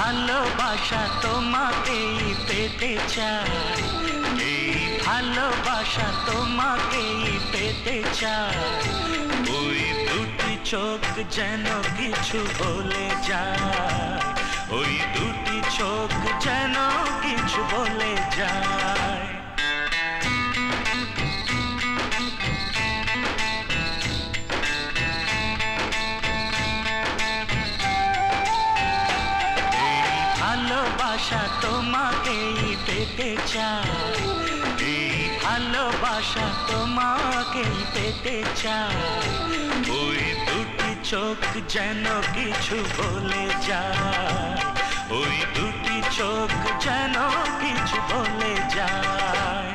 ভালোবাসা তোমাকেই পেতে চাই, এই ভালোবাসা তোমাকেই পেতে চাই। ওই দুটি চোখ যেন কিছু বলে যায়, ওই দুটি চোখ যেন কিছু বলে যায়। ভালোবাসা তোমাকেই পেতে চাই, এই ভালোবাসা তোমাকেই পেতে চাই। ওই দুটি চোখ যেন কিছু বলে যায়, ওই দুটি চোখ যেন কিছু বলে যায়।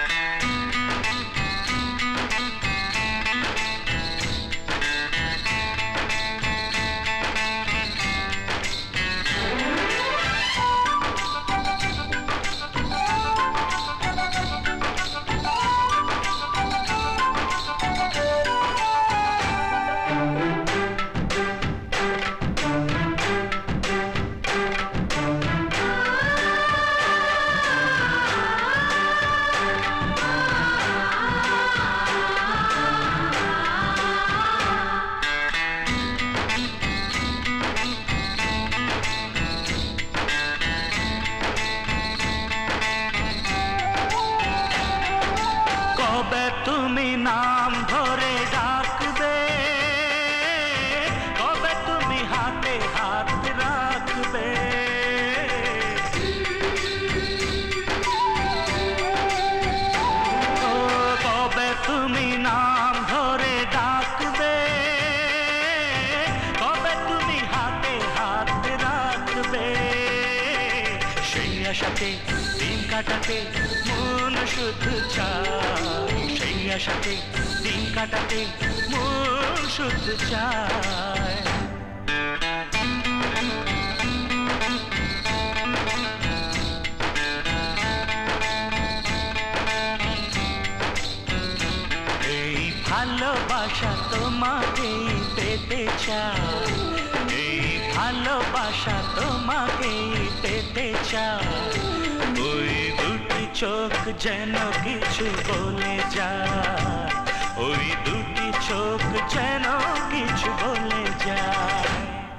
তুমি নাম ধরে ডাকবে, কবে তুমি হাতে হাত রাখবে। ও কবে তুমি নাম ধরে ডাকবে, কবে তুমি হাতে হাত রাখবে। সেই আশাতে দিন কাটাতে মন শুধু চায়, সেই আশাতে দিন কাটাতে মন শুধু চায়। এই ভালোবাসা তোমাকেই পেতে চাই, এই ভালোবাসা তোমাকেই পেতে চাই। ওই দুটি চোখ যেন কিছু বলে যায়, ওই দুটি চোখ যেন কিছু বলে যায়।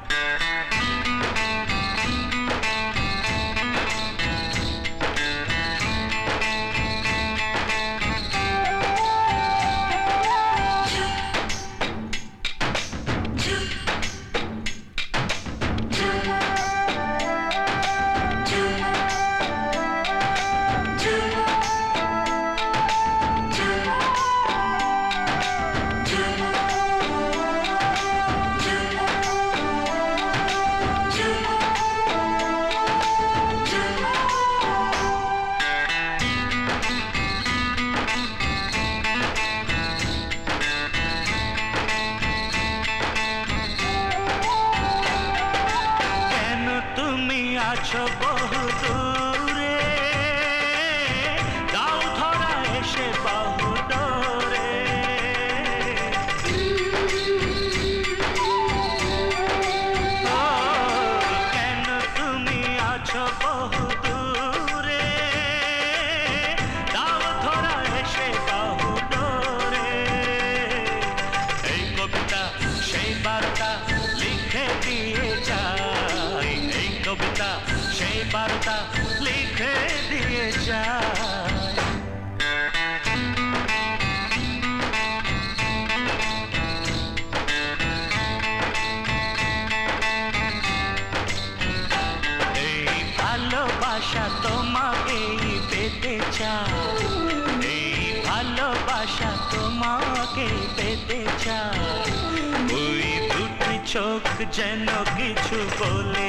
আছো বহু দূরে, দাও ধরা এসে বহু দূরে। ও কেন তুমি আছো বহু দূরে, দাও ধরা এসে বহু দূরে। এই কবিতা সেই বার্তা লিখে দিয়ে যায়, এই কবিতা সেই বার্তা লিখে দিয়ে যায়। এই ভালোবাসা তোমাকেই পেতে চাই, এই ভালোবাসা তোমাকেই পেতে চাই। ওই দুটি চোখ যেন কিছু বলে